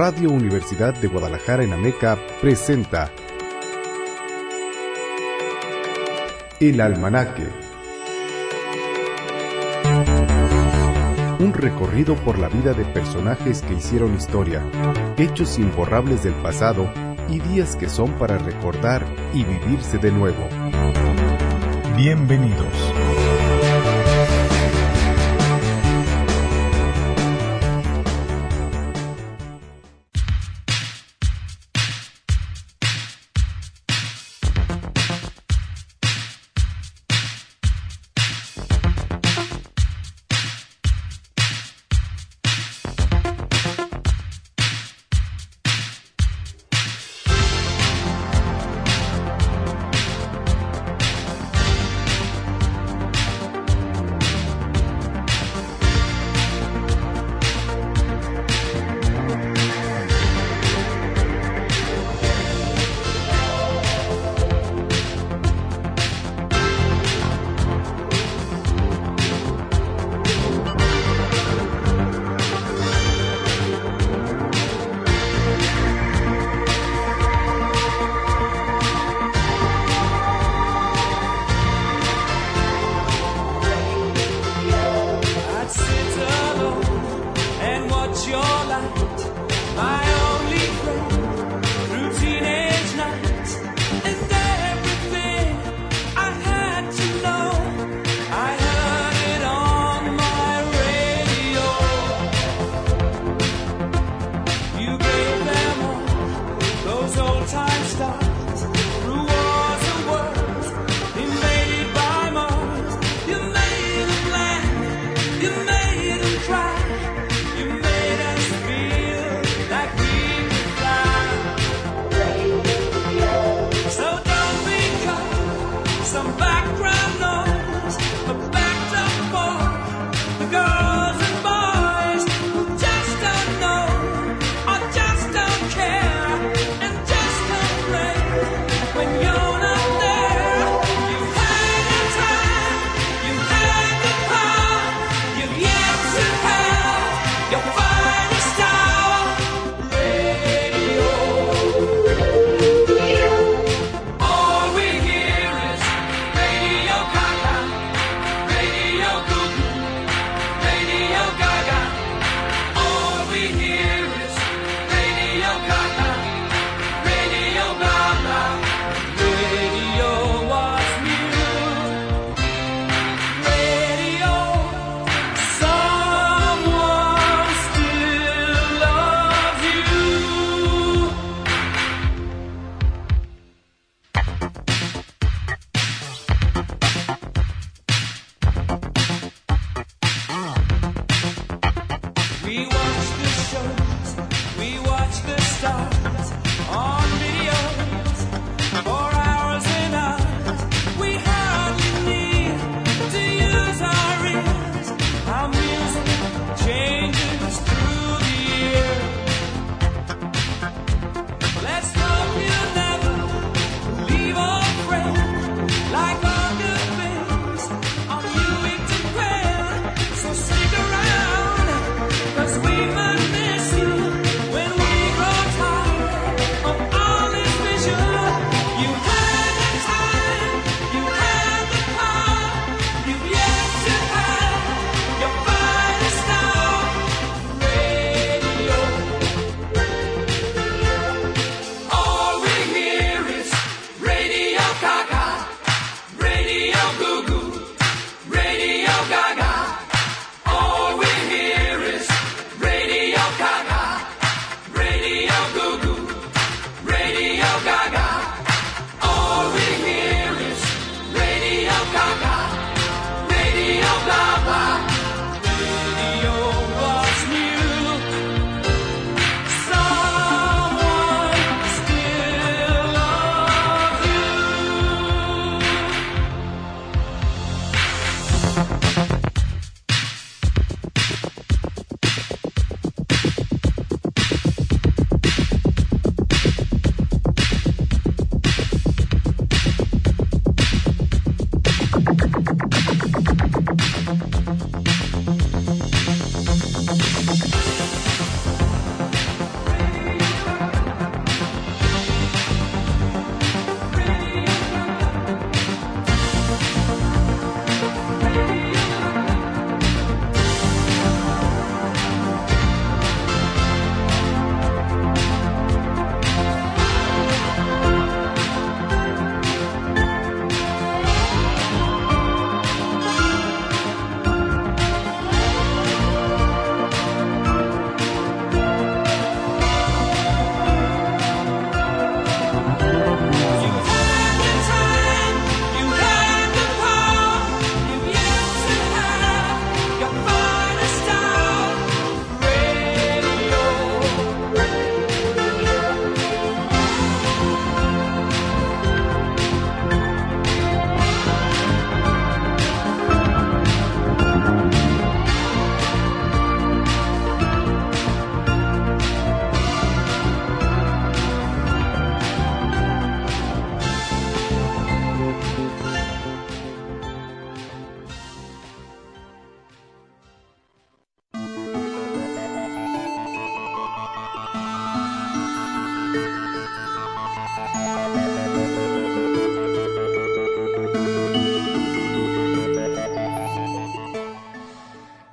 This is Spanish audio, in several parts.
Radio Universidad de Guadalajara en Ameca presenta El Almanaque. Un recorrido por la vida de personajes que hicieron historia, hechos imborrables del pasado y días que son para recordar y vivirse de nuevo. Bienvenidos.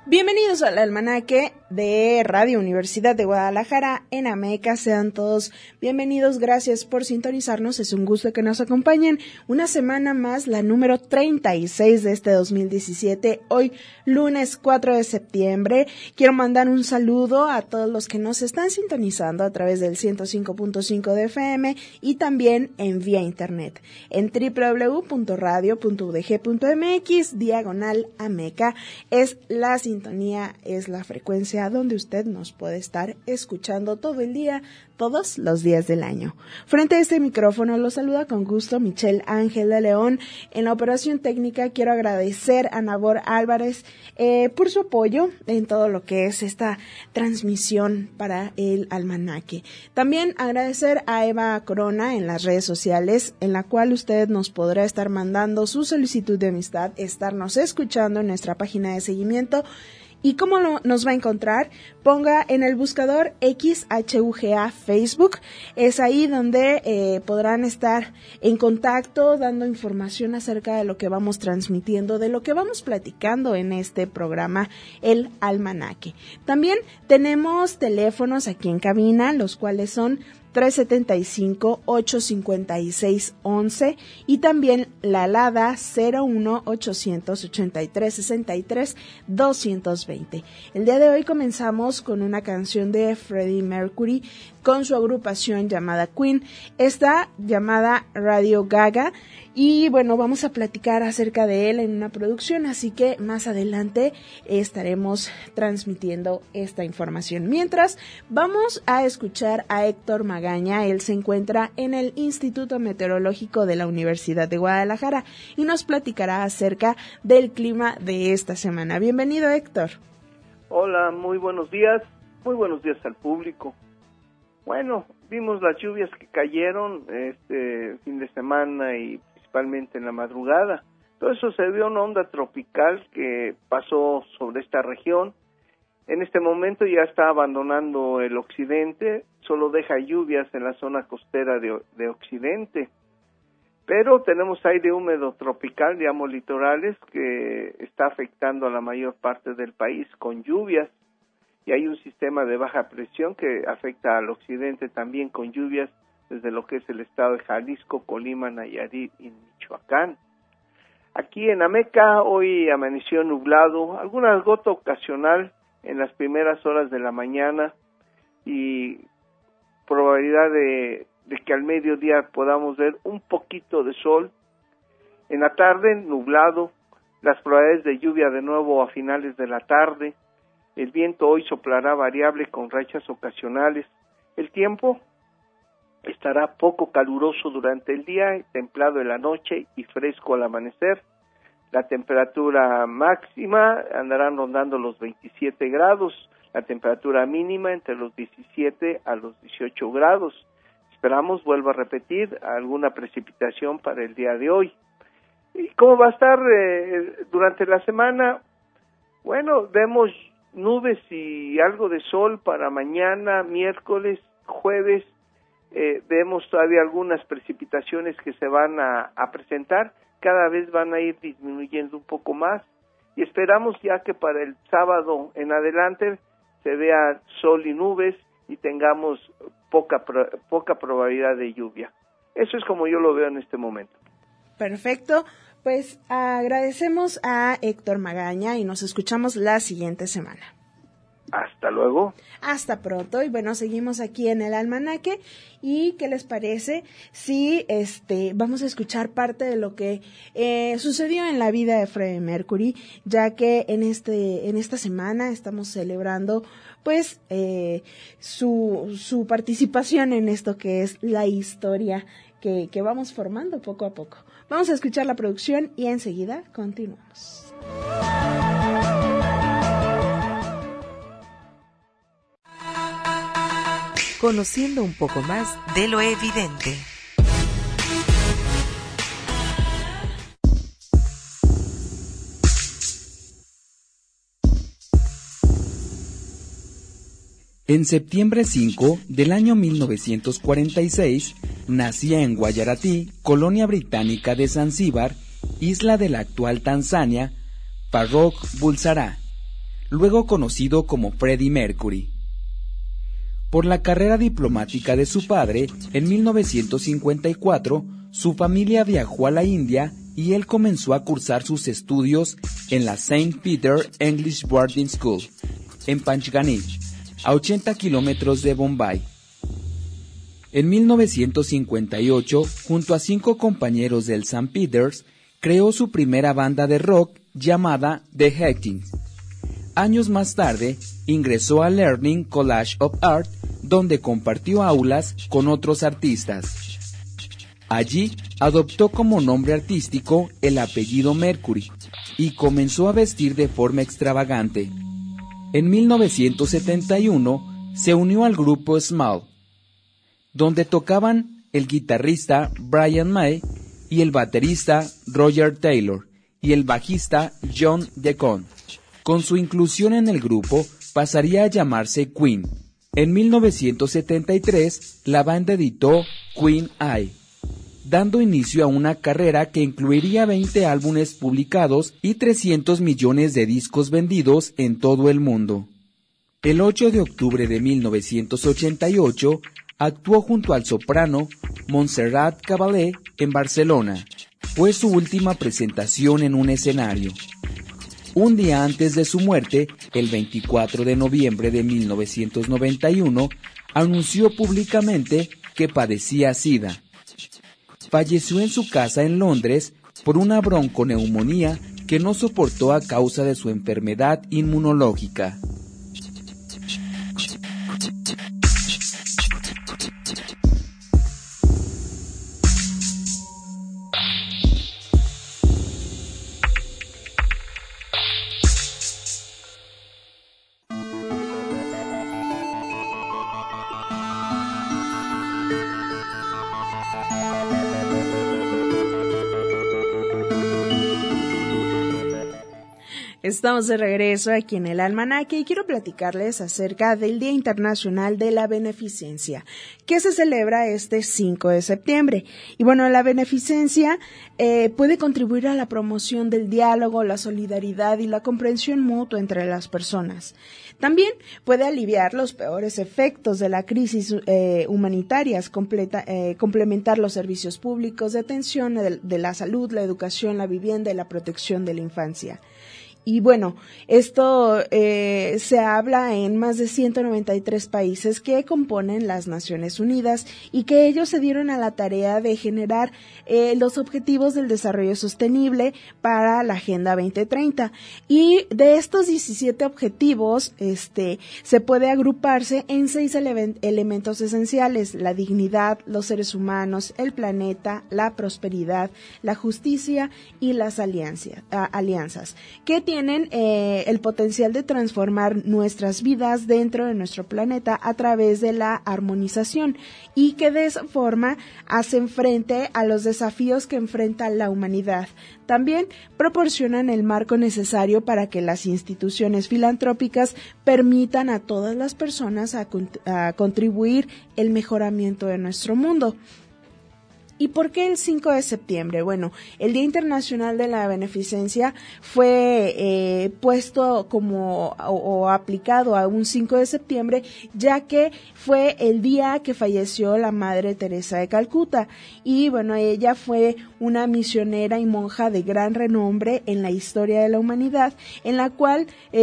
Bienvenidos al almanaque de Radio Universidad de Guadalajara en Ameca. Sean todos bienvenidos, gracias por sintonizarnos, es un gusto que nos acompañen una semana más, la número 36 de este 2017, hoy lunes 4 de septiembre. Quiero mandar un saludo a todos los que nos están sintonizando a través del 105.5 de FM y también en vía internet en www.radio.udg.mx/Ameca. Es la sintonía, es la frecuencia donde usted nos puede estar escuchando todo el día, todos los días del año. Frente a este micrófono los saluda con gusto Michelle Ángel de León. En la operación técnica quiero agradecer a Nabor Álvarez por su apoyo en todo lo que es esta transmisión para el almanaque. También agradecer a Eva Corona en las redes sociales, en la cual usted nos podrá estar mandando su solicitud de amistad, estarnos escuchando en nuestra página de seguimiento. ¿Y cómo nos va a encontrar? Ponga en el buscador XHUGA Facebook. Es ahí donde podrán estar en contacto, dando información acerca de lo que vamos transmitiendo, de lo que vamos platicando en este programa, El Almanaque. También tenemos teléfonos aquí en cabina, los cuales son 375-856-11 y también la alada 01-883-63-220. El día de hoy comenzamos con una canción de Freddie Mercury con su agrupación llamada Queen, esta llamada Radio Gaga, y bueno, vamos a platicar acerca de él en una producción, así que más adelante estaremos transmitiendo esta información. Mientras, vamos a escuchar a Héctor Magaña. Él se encuentra en el Instituto Meteorológico de la Universidad de Guadalajara y nos platicará acerca del clima de esta semana. Bienvenido, Héctor. Hola, muy buenos días al público. Bueno, vimos las lluvias que cayeron este fin de semana y principalmente en la madrugada. Todo eso se debió a una onda tropical que pasó sobre esta región. En este momento ya está abandonando el occidente, solo deja lluvias en la zona costera de occidente. Pero tenemos aire húmedo tropical, digamos litorales, que está afectando a la mayor parte del país con lluvias. Y hay un sistema de baja presión que afecta al occidente también con lluvias desde lo que es el estado de Jalisco, Colima, Nayarit y Michoacán. Aquí en Ameca hoy amaneció nublado, alguna gota ocasional en las primeras horas de la mañana y probabilidad de que al mediodía podamos ver un poquito de sol. En la tarde nublado, las probabilidades de lluvia de nuevo a finales de la tarde. El viento hoy soplará variable con rachas ocasionales. El tiempo estará poco caluroso durante el día, templado en la noche y fresco al amanecer. La temperatura máxima andará rondando los 27 grados, la temperatura mínima entre los 17 a los 18 grados. Esperamos, vuelvo a repetir, alguna precipitación para el día de hoy. ¿Y cómo va a estar durante la semana? Bueno, vemos nubes y algo de sol para mañana, miércoles, jueves. Vemos todavía algunas precipitaciones que se van a presentar, cada vez van a ir disminuyendo un poco más y esperamos ya que para el sábado en adelante se vea sol y nubes y tengamos poca probabilidad de lluvia. Eso es como yo lo veo en este momento. Perfecto, pues agradecemos a Héctor Magaña y nos escuchamos la siguiente semana. Hasta luego. Hasta pronto. Y bueno, seguimos aquí en el almanaque. ¿Y qué les parece si vamos a escuchar parte de lo que sucedió en la vida de Freddie Mercury, ya que en esta semana estamos celebrando pues su participación en esto que es la historia que vamos formando poco a poco. Vamos a escuchar la producción y enseguida continuamos. Conociendo un poco más de lo evidente. En septiembre 5 del año 1946, nacía en Guayaratí, colonia británica de Zanzíbar, isla de la actual Tanzania, Farrokh Bulsara. luego conocido como Freddie Mercury. Por la carrera diplomática de su padre, en 1954, su familia viajó a la India y él comenzó a cursar sus estudios en la St. Peter English Boarding School, en Panchgani, a 80 kilómetros de Bombay. En 1958, junto a 5 compañeros del St. Peter's, creó su primera banda de rock llamada The Hectings. Años más tarde, ingresó a Learning College of Art, donde compartió aulas con otros artistas. Allí adoptó como nombre artístico el apellido Mercury y comenzó a vestir de forma extravagante. En 1971 se unió al grupo Small, donde tocaban el guitarrista Brian May y el baterista Roger Taylor y el bajista John Deacon. Con su inclusión en el grupo pasaría a llamarse Queen. En 1973 la banda editó Queen Eye, dando inicio a una carrera que incluiría 20 álbumes publicados y 300 millones de discos vendidos en todo el mundo. El 8 de octubre de 1988 actuó junto al soprano Montserrat Caballé en Barcelona. Fue su última presentación en un escenario. Un día antes de su muerte, el 24 de noviembre de 1991, anunció públicamente que padecía SIDA. Falleció en su casa en Londres por una bronconeumonía que no soportó a causa de su enfermedad inmunológica. Estamos de regreso aquí en el Almanaque y quiero platicarles acerca del Día Internacional de la Beneficencia, que se celebra este 5 de septiembre. Y bueno, la beneficencia puede contribuir a la promoción del diálogo, la solidaridad y la comprensión mutua entre las personas. También puede aliviar los peores efectos de la crisis humanitarias, complementar los servicios públicos de atención de la salud, la educación, la vivienda y la protección de la infancia. Y bueno, esto se habla en más de 193 países que componen las Naciones Unidas y que ellos se dieron a la tarea de generar los objetivos del desarrollo sostenible para la Agenda 2030. Y de estos 17 objetivos, se puede agruparse en 6 elementos esenciales: la dignidad, los seres humanos, el planeta, la prosperidad, la justicia y las alianzas, que tienen el potencial de transformar nuestras vidas dentro de nuestro planeta a través de la armonización y que de esa forma hacen frente a los desafíos que enfrenta la humanidad. También proporcionan el marco necesario para que las instituciones filantrópicas permitan a todas las personas a contribuir el mejoramiento de nuestro mundo. ¿Y por qué el 5 de septiembre? Bueno, el Día Internacional de la Beneficencia fue puesto como o aplicado a un 5 de septiembre, ya que fue el día que falleció la Madre Teresa de Calcuta. Y bueno, ella fue una misionera y monja de gran renombre en la historia de la humanidad, en la cual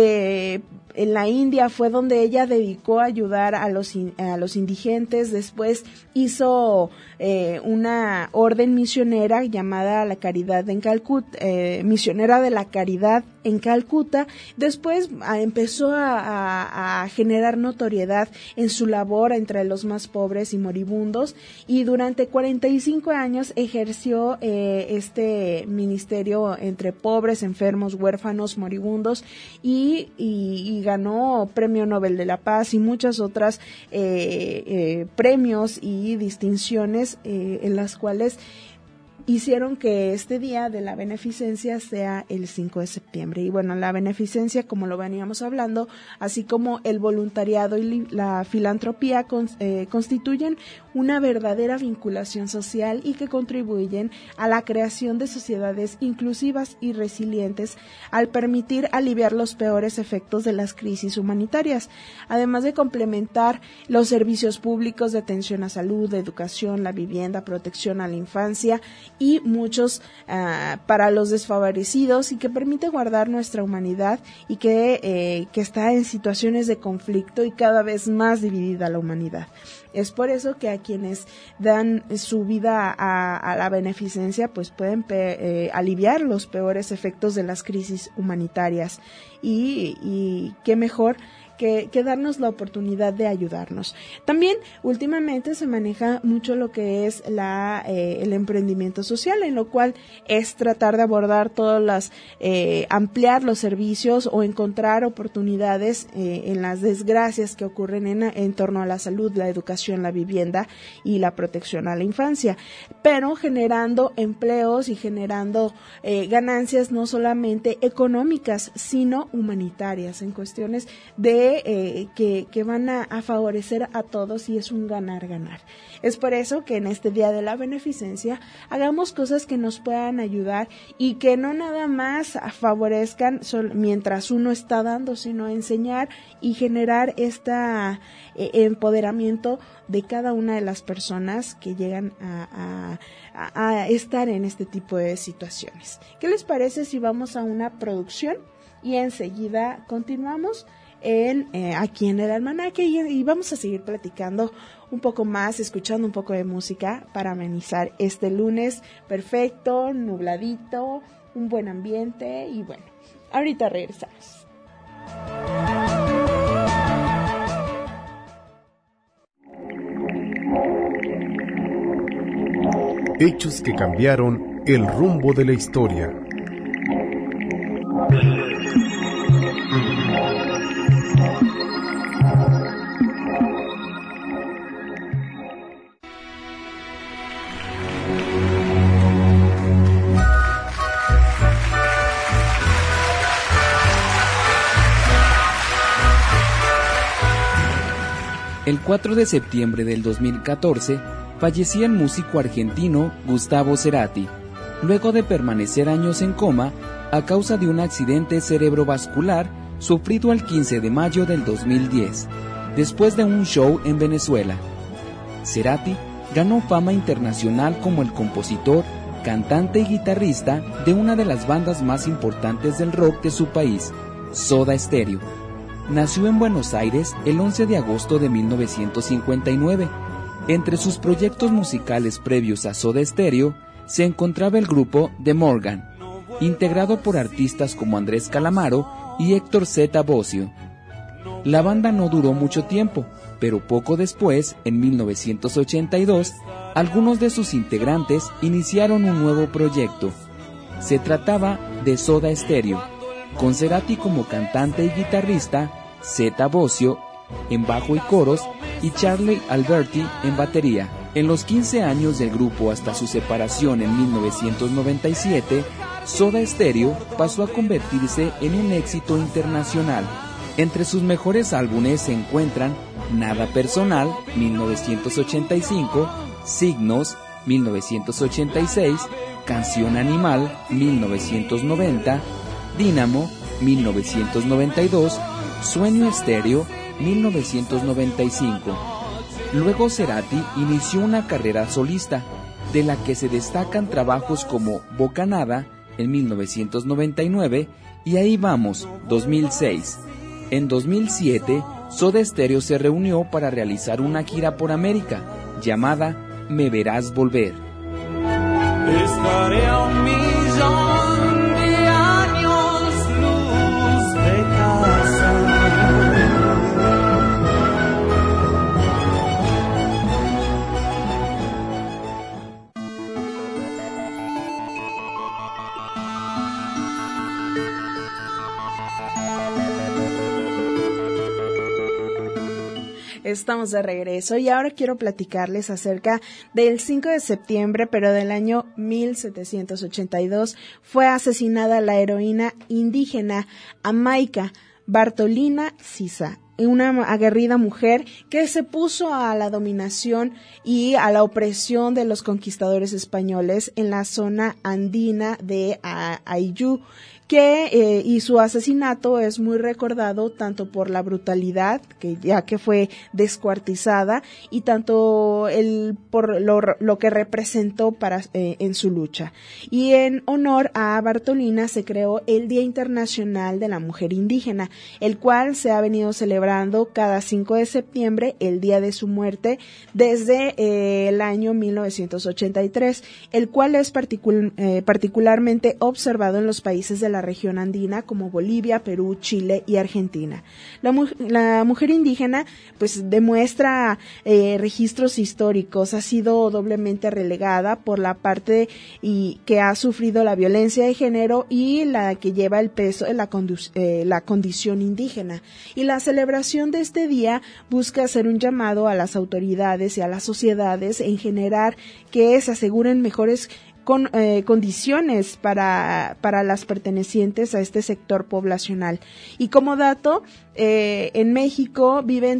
en la India fue donde ella dedicó a ayudar a los indigentes. Después hizo una orden misionera llamada la Caridad en Calcuta, misionera de la Caridad en Calcuta. Después empezó a generar notoriedad en su labor entre los más pobres y moribundos, y durante 45 años ejerció este ministerio entre pobres, enfermos, huérfanos, moribundos, y ganó Premio Nobel de la Paz y muchas otras premios y distinciones en las cuales hicieron que este día de la beneficencia sea el 5 de septiembre. Y bueno, la beneficencia, como lo veníamos hablando, así como el voluntariado y la filantropía constituyen una verdadera vinculación social y que contribuyen a la creación de sociedades inclusivas y resilientes al permitir aliviar los peores efectos de las crisis humanitarias, además de complementar los servicios públicos de atención a salud, de educación, la vivienda, protección a la infancia y muchos para los desfavorecidos, y que permite guardar nuestra humanidad y que está en situaciones de conflicto y cada vez más dividida la humanidad. Es por eso que a quienes dan su vida a la beneficencia pues pueden aliviar los peores efectos de las crisis humanitarias, y qué mejor que darnos la oportunidad de ayudarnos. También últimamente se maneja mucho lo que es el emprendimiento social, en lo cual es tratar de abordar todas las, ampliar los servicios o encontrar oportunidades en las desgracias que ocurren en torno a la salud, la educación, la vivienda y la protección a la infancia, pero generando empleos y generando ganancias no solamente económicas, sino humanitarias, en cuestiones de que van a favorecer a todos, y es un ganar-ganar. Es por eso que en este día de la beneficencia hagamos cosas que nos puedan ayudar y que no nada más favorezcan mientras uno está dando, sino enseñar y generar este empoderamiento de cada una de las personas que llegan a estar en este tipo de situaciones. ¿Qué les parece si vamos a una producción y enseguida continuamos aquí en el almanaque y vamos a seguir platicando un poco más, escuchando un poco de música para amenizar este lunes perfecto, nubladito, un buen ambiente? Y bueno, ahorita regresamos. Hechos que cambiaron el rumbo de la historia. El 4 de septiembre del 2014 fallecía el músico argentino Gustavo Cerati, luego de permanecer años en coma a causa de un accidente cerebrovascular sufrido el 15 de mayo del 2010, después de un show en Venezuela. Cerati ganó fama internacional como el compositor, cantante y guitarrista de una de las bandas más importantes del rock de su país, Soda Stereo. Nació en Buenos Aires el 11 de agosto de 1959. Entre sus proyectos musicales previos a Soda Stereo se encontraba el grupo The Morgan, integrado por artistas como Andrés Calamaro y Héctor Z. Bocio. La banda no duró mucho tiempo, pero poco después, en 1982, algunos de sus integrantes iniciaron un nuevo proyecto. Se trataba de Soda Stereo, con Cerati como cantante y guitarrista, Z. Bocio en bajo y coros y Charlie Alberti en batería. En los 15 años del grupo hasta su separación en 1997, Soda Stereo pasó a convertirse en un éxito internacional. Entre sus mejores álbumes se encuentran Nada Personal, 1985, Signos, 1986, Canción Animal, 1990, Dínamo, 1992, Sueño Estéreo, 1995. Luego Cerati inició una carrera solista, de la que se destacan trabajos como Bocanada, en 1999, y Ahí Vamos, 2006. En 2007, Soda Stereo se reunió para realizar una gira por América, llamada Me Verás Volver. Estaré a 1,000,000 de años luz de casa. Estamos de regreso y ahora quiero platicarles acerca del 5 de septiembre, pero del año 1782, fue asesinada la heroína indígena Amaica Bartolina Sisa, una aguerrida mujer que se puso a la dominación y a la opresión de los conquistadores españoles en la zona andina de Ayllu, y su asesinato es muy recordado tanto por la brutalidad, ya que fue descuartizada, y tanto por lo que representó en su lucha. Y en honor a Bartolina se creó el Día Internacional de la Mujer Indígena, el cual se ha venido celebrando cada 5 de septiembre, el día de su muerte, desde el año 1983, el cual es particularmente observado en los países de la región andina como Bolivia, Perú, Chile y Argentina. La mujer indígena pues demuestra registros históricos, ha sido doblemente relegada por la parte que ha sufrido la violencia de género y la que lleva el peso de la condición indígena. Y la celebración de este día busca hacer un llamado a las autoridades y a las sociedades en generar que se aseguren mejores condiciones para las pertenecientes a este sector poblacional. Y como dato, en México viven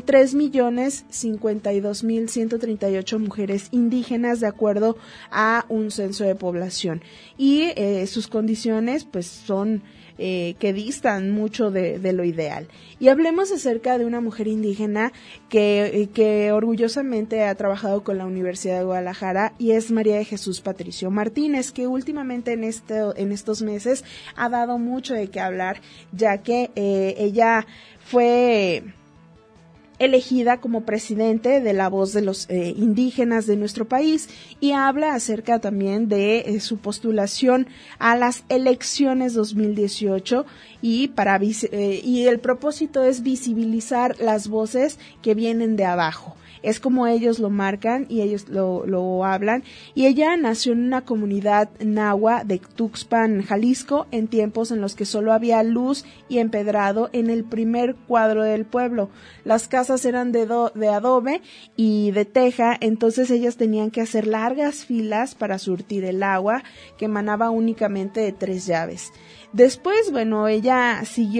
3.052.138 mujeres indígenas de acuerdo a un censo de población. Y sus condiciones pues son que distan mucho de lo ideal. Y hablemos acerca de una mujer indígena que orgullosamente ha trabajado con la Universidad de Guadalajara, y es María de Jesús Patricio Martínez, que últimamente en estos meses ha dado mucho de qué hablar, ya que ella fue elegida como presidente de la Voz de los Indígenas de nuestro país, y habla acerca también de su postulación a las elecciones 2018 y el propósito es visibilizar las voces que vienen de abajo. Es como ellos lo marcan y ellos lo hablan. Y ella nació en una comunidad nahua de Tuxpan, Jalisco, en tiempos en los que solo había luz y empedrado en el primer cuadro del pueblo. Las casas eran de adobe y de teja, entonces ellas tenían que hacer largas filas para surtir el agua, que emanaba únicamente de 3 llaves. Después, ella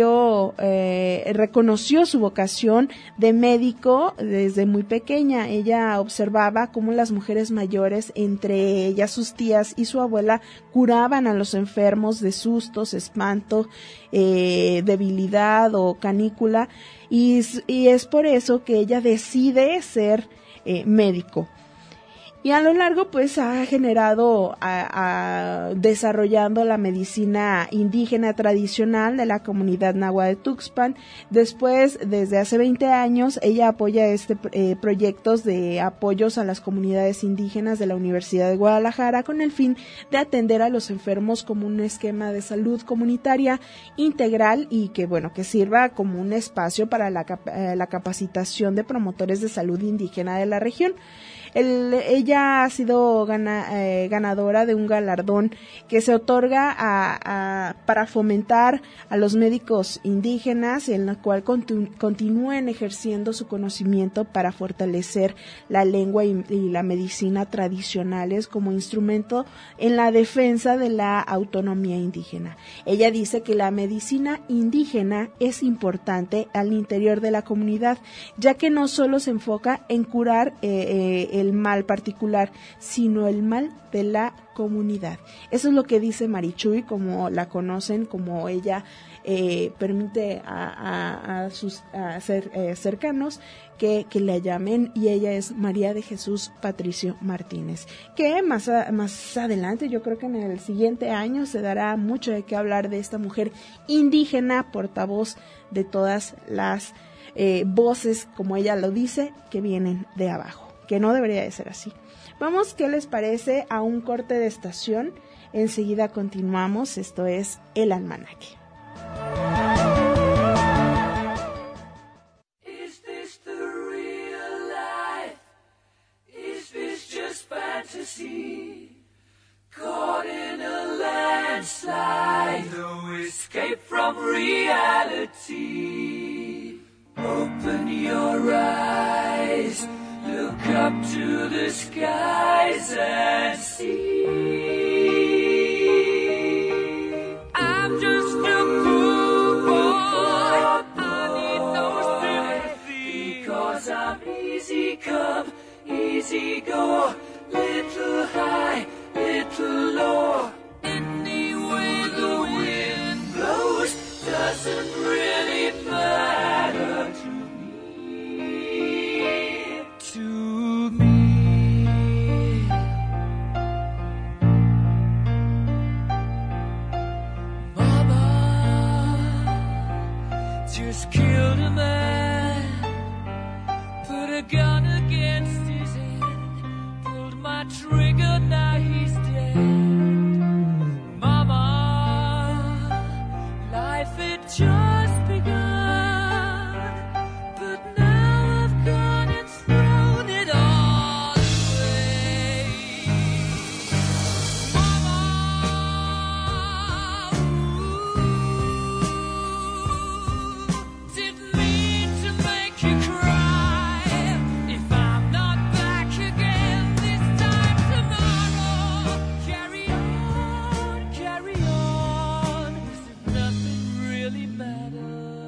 reconoció su vocación de médico desde muy pequeña. Ella observaba cómo las mujeres mayores, entre ellas sus tías y su abuela, curaban a los enfermos de sustos, espanto, debilidad o canícula, y es por eso que ella decide ser médico. Y a lo largo pues ha generado desarrollando la medicina indígena tradicional de la comunidad nahua de Tuxpan. Después, desde hace 20 años, ella apoya proyectos de apoyos a las comunidades indígenas de la Universidad de Guadalajara con el fin de atender a los enfermos como un esquema de salud comunitaria integral y que sirva como un espacio para la capacitación de promotores de salud indígena de la región. Ella ha sido ganadora de un galardón que se otorga para fomentar a los médicos indígenas, en el cual continúen ejerciendo su conocimiento para fortalecer la lengua y la medicina tradicionales como instrumento en la defensa de la autonomía indígena. Ella dice que la medicina indígena es importante al interior de la comunidad, ya que no solo se enfoca en curar el mal particular, sino el mal de la comunidad. Eso es lo que dice Marichuy, como la conocen, como ella permite a sus cercanos que la llamen, y ella es María de Jesús Patricio Martínez, que más adelante, yo creo que en el siguiente año, se dará mucho de qué hablar de esta mujer indígena, portavoz de todas las voces, como ella lo dice, que vienen de abajo, que no debería de ser así. Vamos, ¿qué les parece? A un corte de estación. Enseguida continuamos. Esto es El Almanaque. Is this the real life? Is this just fantasy? Caught in a landslide, no escape from reality. Open your eyes. up to the skies and see. I'm just a poor boy, I need no sympathy, because I'm easy come, easy go, little high, little low. Any way the wind blows doesn't really matter to me. To me. Mama just killed a man, put a gun against his head, pulled my trigger, now he's dead. Mama, life had just begun, but now I've gone and thrown it all away. Mama, didn't mean to make you cry. If I'm not back again this time tomorrow, carry on, as if nothing really matters.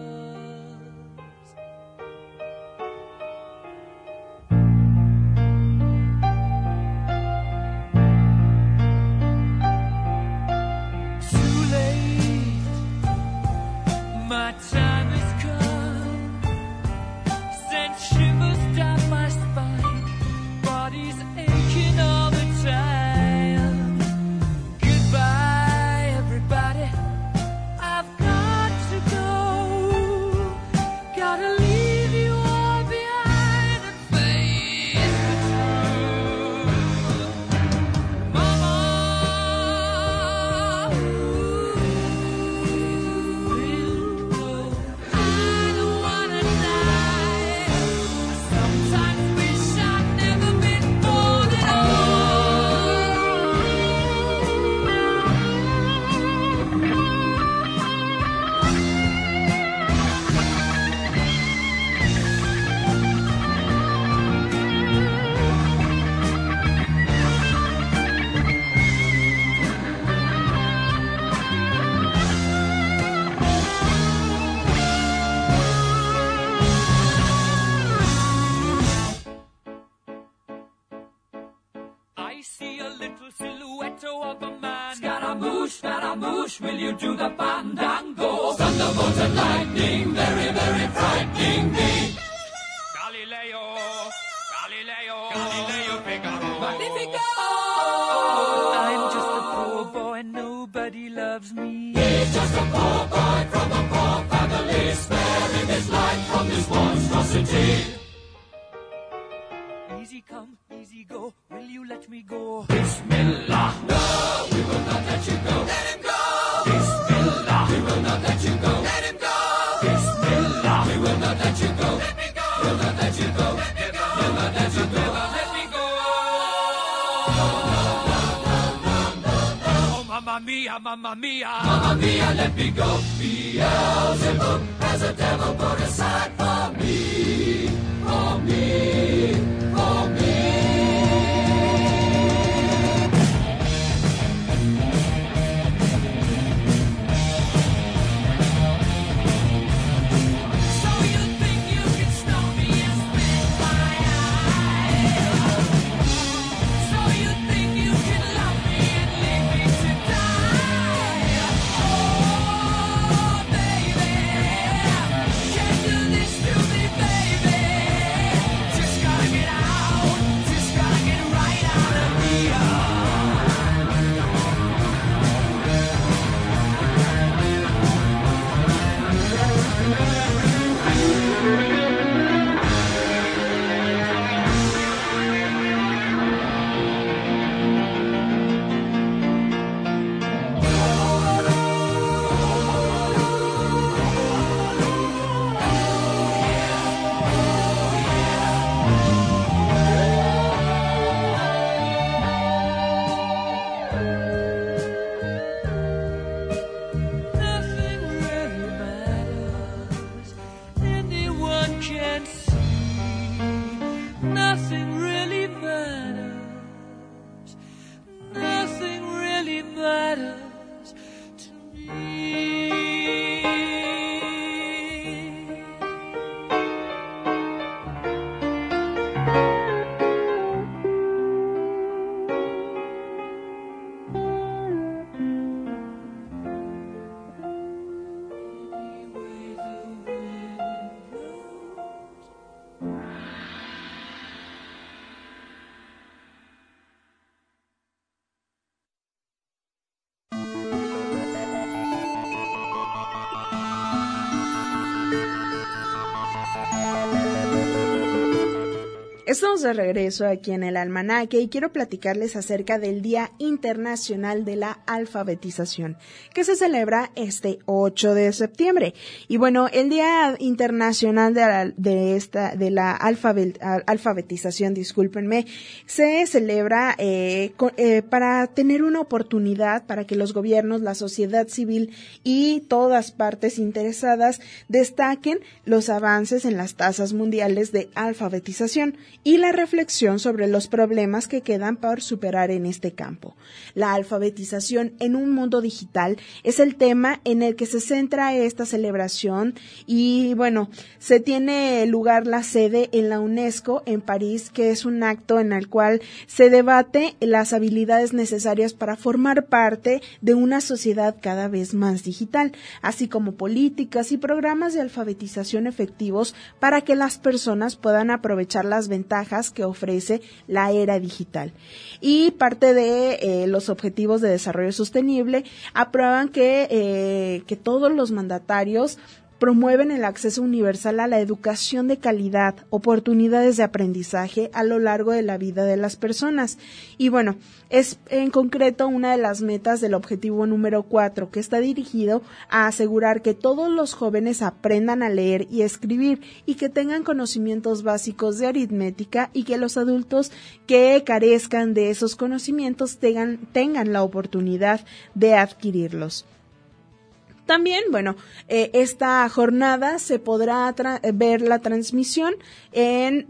Too late, my time has come. Sent shivers down my spine, body's aching all the time. Goodbye, everybody, I've got to go. Gotta leave you all behind and face the truth. Mama, I don't wanna die. I sometimes wish I'd never been born at I see a little silhouette of a man. Scaramouche, will you do the fandango? Thunderbolt and lightning, very, very frightening me. Galileo, Figaro. Magnifico! I'm just a poor boy, nobody loves me. He's just a poor boy from a poor family, sparing his life from this monstrosity. Easy come, easy go, will you let me go? Bismillah, no, we will not let you go. Let him go! Bismillah, we will not let you go. Let him go! Bismillah, we will not let you go. Let me go! We'll not let you go. Let me go! We'll not let you go. Let me go! Oh, mamma mia, mamma mia. Mamma mia, let me go. Beelzebub has a devil put aside for me. For me. For me. So you think you can stop me and spit my eye? So you think you can love me and leave me to die? Oh, baby, can't do this. Estamos de regreso aquí en el Almanaque y quiero platicarles acerca del Día Internacional de la Alfabetización, que se celebra este 8 de septiembre. Y bueno, el Día Internacional de la Alfabetización, discúlpenme, se celebra para tener una oportunidad para que los gobiernos, la sociedad civil y todas partes interesadas destaquen los avances en las tasas mundiales de alfabetización y la reflexión sobre los problemas que quedan por superar en este campo. La alfabetización en un mundo digital es el tema en el que se centra esta celebración y bueno, se tiene lugar la sede en la UNESCO en París, que es un acto en el cual se debate las habilidades necesarias para formar parte de una sociedad cada vez más digital, así como políticas y programas de alfabetización efectivos para que las personas puedan aprovechar las ventajas que ofrece la era digital. Y parte de los objetivos de desarrollo sostenible aprueban que todos los mandatarios promueven el acceso universal a la educación de calidad, oportunidades de aprendizaje a lo largo de la vida de las personas. Y bueno, es en concreto una de las metas del objetivo número 4, que está dirigido a asegurar que todos los jóvenes aprendan a leer y escribir y que tengan conocimientos básicos de aritmética y que los adultos que carezcan de esos conocimientos tengan la oportunidad de adquirirlos. También, bueno, esta jornada se podrá ver la transmisión en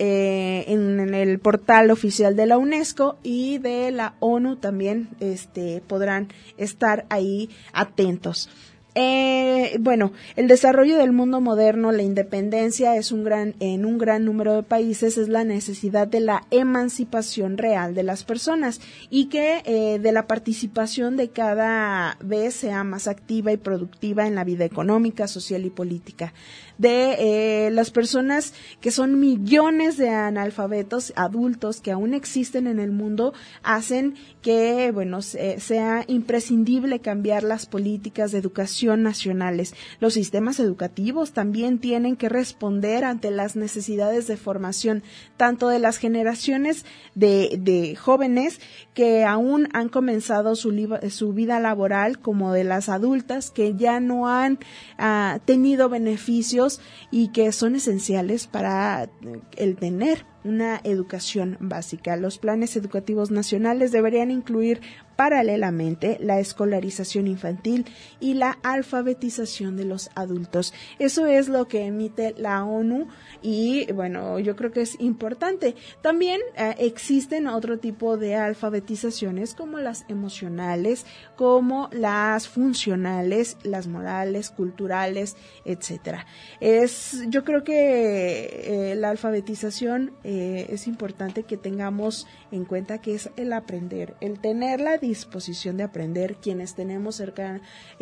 el portal oficial de la UNESCO y de la ONU también podrán estar ahí atentos. Bueno, el desarrollo del mundo moderno, la independencia en un gran número de países es la necesidad de la emancipación real de las personas y que de la participación de cada vez sea más activa y productiva en la vida económica, social y política. De las personas que son millones de analfabetos adultos que aún existen en el mundo hacen que, bueno, sea imprescindible cambiar las políticas de educación nacionales. Los sistemas educativos también tienen que responder ante las necesidades de formación, tanto de las generaciones de jóvenes que aún han comenzado su vida laboral, como de las adultas que ya no han tenido beneficios y que son esenciales para el tener una educación básica. Los planes educativos nacionales deberían incluir paralelamente la escolarización infantil y la alfabetización de los adultos. Eso es lo que emite la ONU y bueno, yo creo que es importante. También existen otro tipo de alfabetizaciones como las emocionales, como las funcionales, las morales, culturales, etcétera. Yo creo que la alfabetización es importante que tengamos en cuenta que es el aprender, el tener la disposición de aprender, quienes tenemos cerca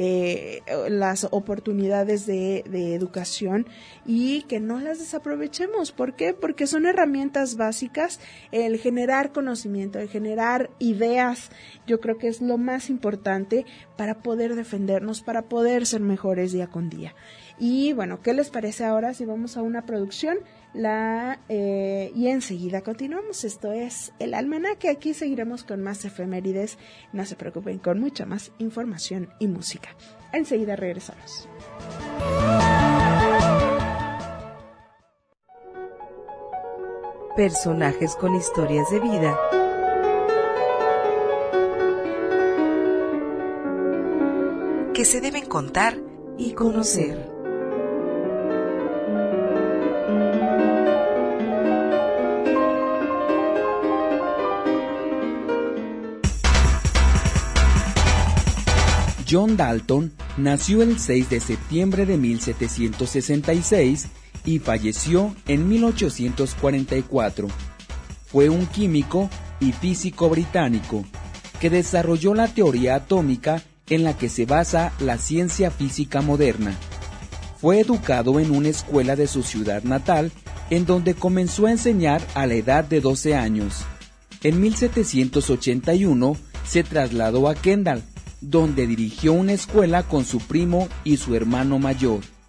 las oportunidades de educación y que no las desaprovechemos. ¿Por qué? Porque son herramientas básicas. El generar conocimiento, el generar ideas, yo creo que es lo más importante para poder defendernos, para poder ser mejores día con día. Y bueno, ¿qué les parece ahora si vamos a una producción? Y enseguida continuamos. Esto es El Almanaque. Aquí seguiremos con más efemérides. No se preocupen, con mucha más información y música. Enseguida regresamos. Personajes con historias de vida. Que se deben contar y conocer. John Dalton nació el 6 de septiembre de 1766 y falleció en 1844. Fue un químico y físico británico que desarrolló la teoría atómica en la que se basa la ciencia física moderna. Fue educado en una escuela de su ciudad natal, en donde comenzó a enseñar a la edad de 12 años. En 1781 se trasladó a Kendal, donde dirigió una escuela con su primo y su hermano mayor.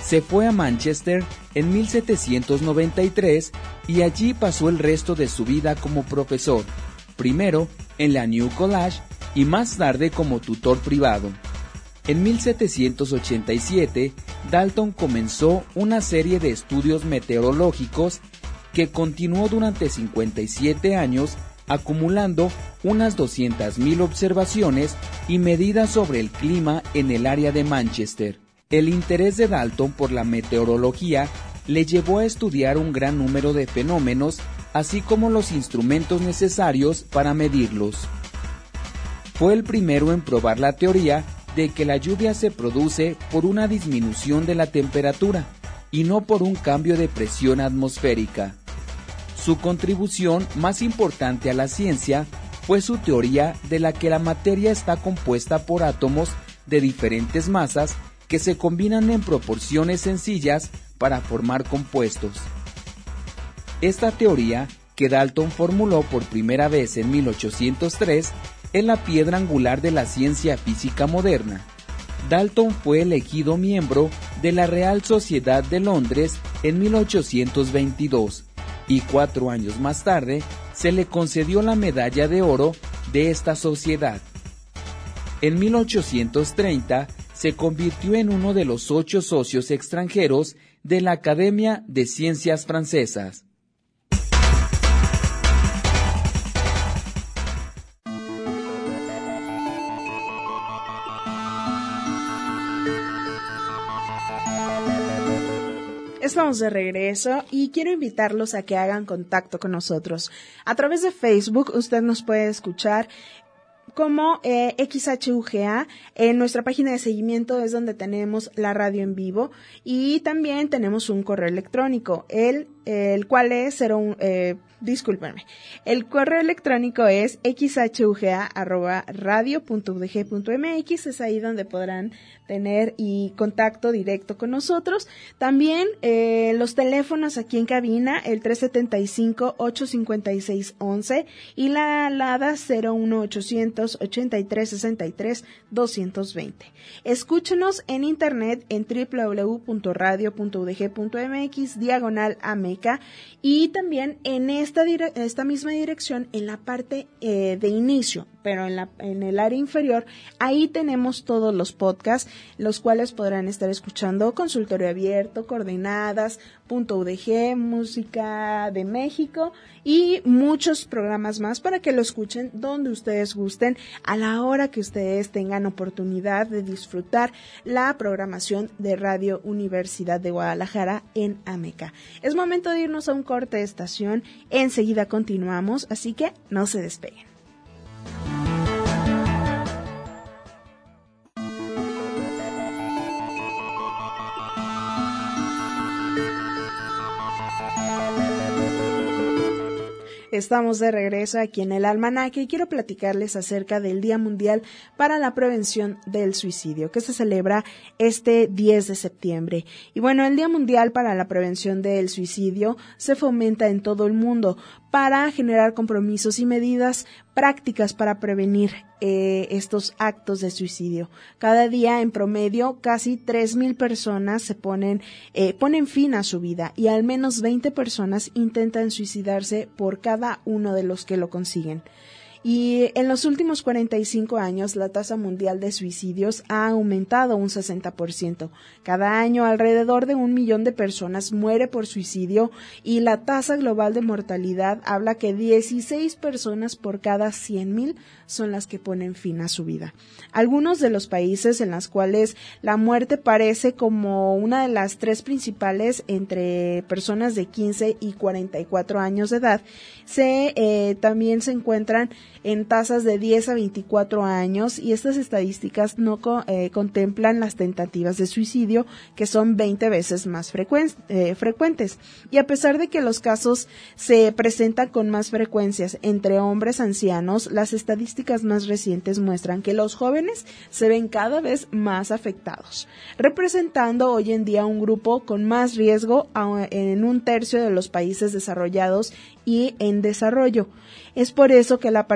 Se fue a Manchester en 1793 y allí pasó el resto de su vida como profesor, primero en la New College y más tarde como tutor privado. En 1787, Dalton comenzó una serie de estudios meteorológicos que continuó durante 57 años, acumulando unas 200,000 observaciones y medidas sobre el clima en el área de Manchester. El interés de Dalton por la meteorología le llevó a estudiar un gran número de fenómenos, así como los instrumentos necesarios para medirlos. Fue el primero en probar la teoría de que la lluvia se produce por una disminución de la temperatura y no por un cambio de presión atmosférica. Su contribución más importante a la ciencia fue su teoría de la que la materia está compuesta por átomos de diferentes masas que se combinan en proporciones sencillas para formar compuestos. Esta teoría, que Dalton formuló por primera vez en 1803, es la piedra angular de la ciencia física moderna. Dalton fue elegido miembro de la Real Sociedad de Londres en 1822 y 4 años más tarde se le concedió la medalla de oro de esta sociedad. En 1830 se convirtió en uno de los 8 socios extranjeros de la Academia de Ciencias Francesas. Estamos de regreso y quiero invitarlos a que hagan contacto con nosotros. A través de Facebook usted nos puede escuchar como XHUGA. En nuestra página de seguimiento es donde tenemos la radio en vivo y también tenemos un correo electrónico, el cual es el correo electrónico es xhuga@radio.udg.mx. Es ahí donde podrán tener contacto directo con nosotros. También los teléfonos aquí en cabina, el 375-856-11 y la alada 01800-8363-220. Escúchenos en internet en www.radio.udg.mx/ameca y también en esta misma dirección en la parte de inicio, pero en el área inferior, ahí tenemos todos los podcasts, los cuales podrán estar escuchando Consultorio Abierto, Coordenadas, Punto UDG, Música de México y muchos programas más para que lo escuchen donde ustedes gusten, a la hora que ustedes tengan oportunidad de disfrutar la programación de Radio Universidad de Guadalajara en Ameca. Es momento de irnos a un corte de estación, enseguida continuamos, así que no se despeguen. Estamos de regreso aquí en el Almanaque y quiero platicarles acerca del Día Mundial para la Prevención del Suicidio, que se celebra este 10 de septiembre. Y bueno, el Día Mundial para la Prevención del Suicidio se fomenta en todo el mundo para generar compromisos y medidas prácticas para prevenir estos actos de suicidio. Cada día, en promedio, casi 3,000 personas ponen fin a su vida y al menos 20 personas intentan suicidarse por cada uno de los que lo consiguen. Y en los últimos 45 años, la tasa mundial de suicidios ha aumentado un 60%. Cada año, alrededor de 1 millón de personas muere por suicidio y la tasa global de mortalidad habla que 16 personas por cada 100,000 son las que ponen fin a su vida. Algunos de los países en los cuales la muerte parece como una de las 3 principales entre personas de 15 y 44 años de edad, también se encuentran en tasas de 10 a 24 años y estas estadísticas no contemplan las tentativas de suicidio, que son 20 veces más frecuentes. Y a pesar de que los casos se presentan con más frecuencias entre hombres ancianos, las estadísticas más recientes muestran que los jóvenes se ven cada vez más afectados, representando hoy en día un grupo con más riesgo en 1/3 de los países desarrollados y en desarrollo. Es por eso que la participación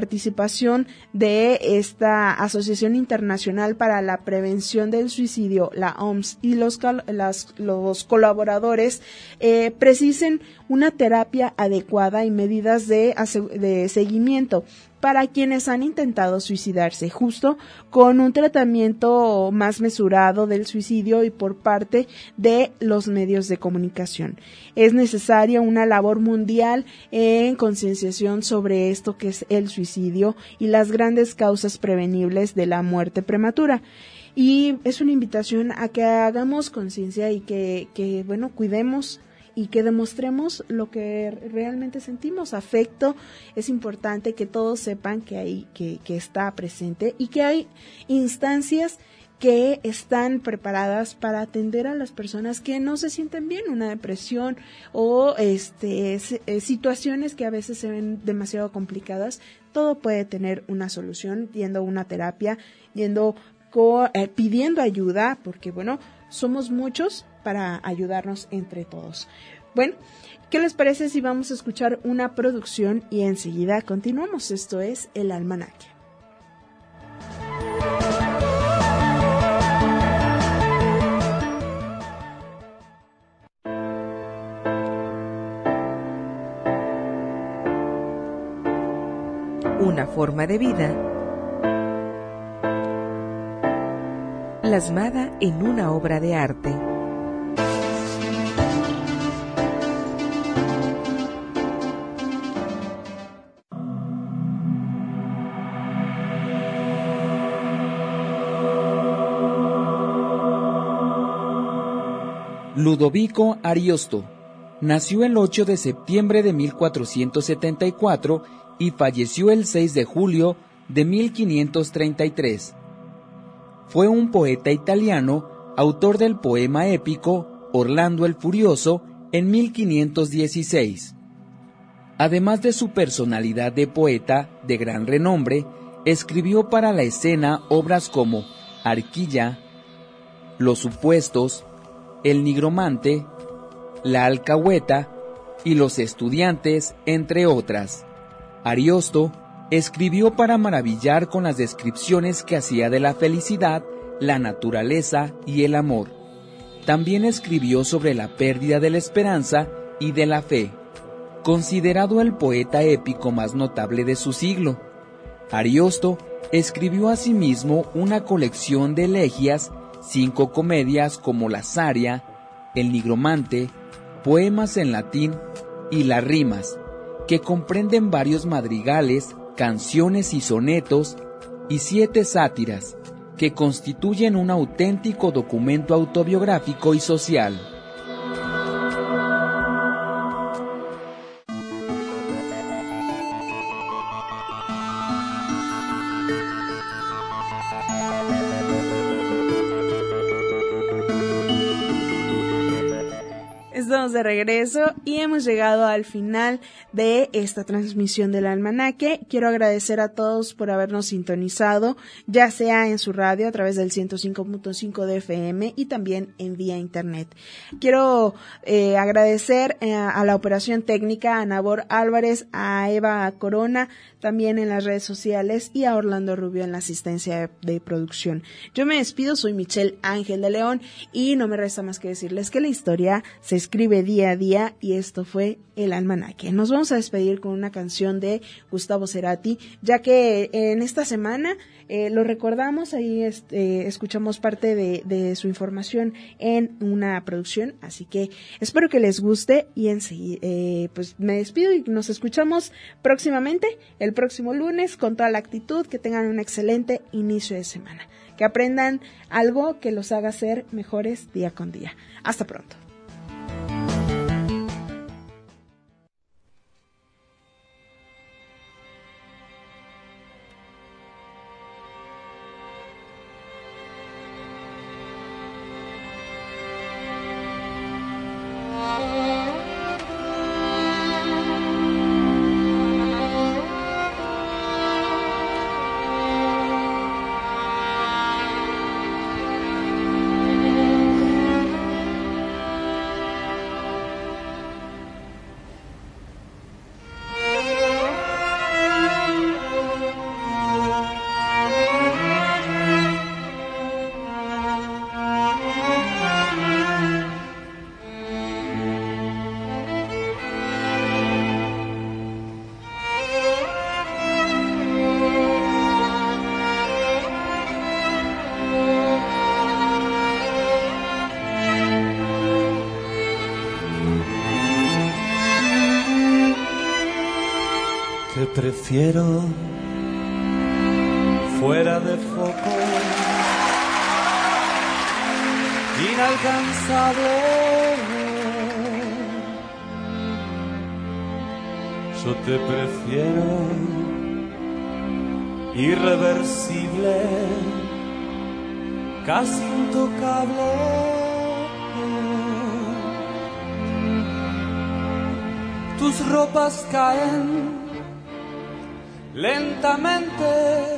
participación de esta Asociación Internacional para la Prevención del Suicidio, la OMS, y los colaboradores precisen una terapia adecuada y medidas de seguimiento para quienes han intentado suicidarse, justo con un tratamiento más mesurado del suicidio y por parte de los medios de comunicación. Es necesaria una labor mundial en concienciación sobre esto que es el suicidio y las grandes causas prevenibles de la muerte prematura. Y es una invitación a que hagamos conciencia y que bueno, cuidemos y que demostremos lo que realmente sentimos. Afecto, es importante que todos sepan que está presente y que hay instancias que están preparadas para atender a las personas que no se sienten bien, una depresión o situaciones que a veces se ven demasiado complicadas. Todo puede tener una solución yendo a una terapia, pidiendo ayuda, porque bueno, somos muchos para ayudarnos entre todos. Bueno, ¿qué les parece si vamos a escuchar una producción y enseguida continuamos? Esto es El Almanaque. Una forma de vida plasmada en una obra de arte. Ludovico Ariosto nació el 8 de septiembre de 1474 y falleció el 6 de julio de 1533. Fue un poeta italiano, autor del poema épico Orlando el Furioso en 1516. Además de su personalidad de poeta de gran renombre, escribió para la escena obras como Arquilla, Los Supuestos, El Nigromante, La Alcahueta y Los Estudiantes, entre otras. Ariosto escribió para maravillar con las descripciones que hacía de la felicidad, la naturaleza y el amor. También escribió sobre la pérdida de la esperanza y de la fe. Considerado el poeta épico más notable de su siglo, Ariosto escribió asimismo una colección de elegías, 5 comedias como la Saria, El Nigromante, poemas en latín y las rimas, que comprenden varios madrigales, canciones y sonetos, y 7 sátiras, que constituyen un auténtico documento autobiográfico y social. Estamos de regreso y hemos llegado al final de esta transmisión del Almanaque. Quiero agradecer a todos por habernos sintonizado, ya sea en su radio a través del 105.5 de FM y también en vía internet. Quiero agradecer a la operación técnica, a Nabor Álvarez, a Eva Corona, también en las redes sociales, y a Orlando Rubio en la asistencia de producción. Yo me despido, soy Michelle Ángel de León y no me resta más que decirles que la historia se escribe día a día y esto fue El Almanaque. Nos vamos a despedir con una canción de Gustavo Cerati, ya que en esta semana lo recordamos, ahí escuchamos parte de su información en una producción, así que espero que les guste y enseguida pues me despido y nos escuchamos próximamente, el próximo lunes, con toda la actitud. Que tengan un excelente inicio de semana, que aprendan algo que los haga ser mejores día con día. Hasta pronto. Te prefiero fuera de foco, inalcanzable. Yo te prefiero irreversible, casi intocable. Tus ropas caen lentamente,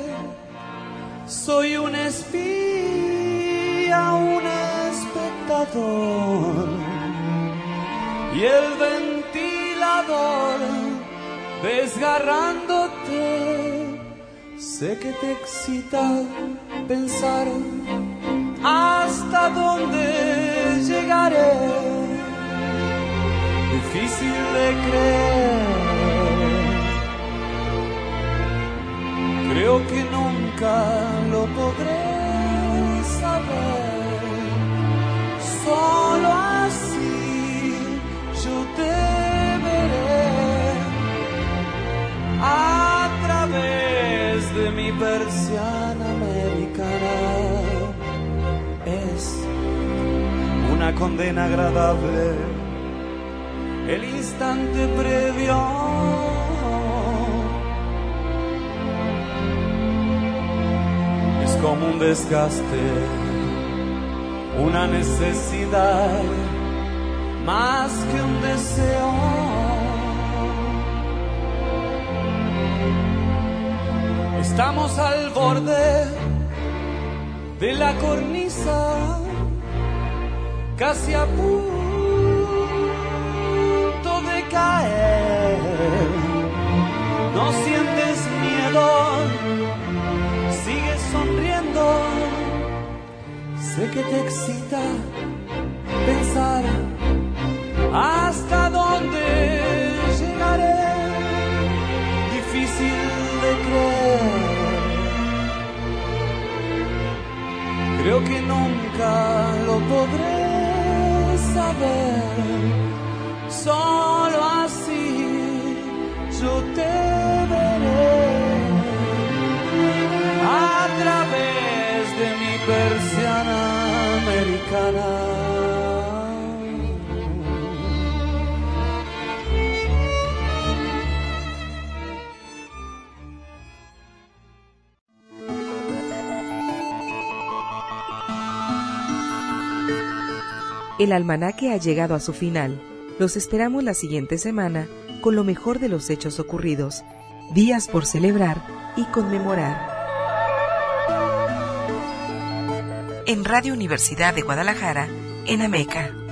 soy un espía, un espectador, y el ventilador desgarrándote. Sé que te excita pensar hasta dónde llegaré. Difícil de creer. Creo que nunca lo podré saber. Solo así yo te veré a través de mi persiana americana. Es una condena agradable el instante previo. Es como un desgaste, una necesidad, más que un deseo. Estamos al borde de la cornisa, casi a punto de caer. No sientes miedo, sigues sonriendo. Sé que te excita pensar hasta dónde llegaré. Difícil de creer. Creo que nunca lo podré saber. Solo así yo te veré a través de mi persiana americana. El almanaque ha llegado a su final. Los esperamos la siguiente semana con lo mejor de los hechos ocurridos, días por celebrar y conmemorar. En Radio Universidad de Guadalajara, en Ameca.